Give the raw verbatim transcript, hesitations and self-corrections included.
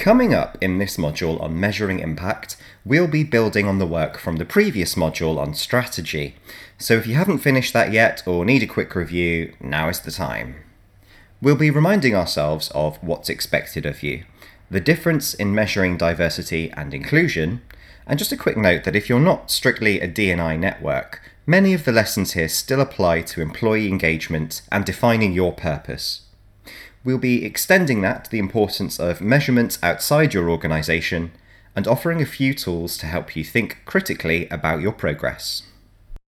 Coming up in this module on measuring impact, we'll be building on the work from the previous module on strategy. So if you haven't finished that yet or need a quick review, now is the time. We'll be reminding ourselves of what's expected of you, the difference in measuring diversity and inclusion, and just a quick note that if you're not strictly a D and I network, many of the lessons here still apply to employee engagement and defining your purpose. We'll be extending that to the importance of measurements outside your organisation and offering a few tools to help you think critically about your progress.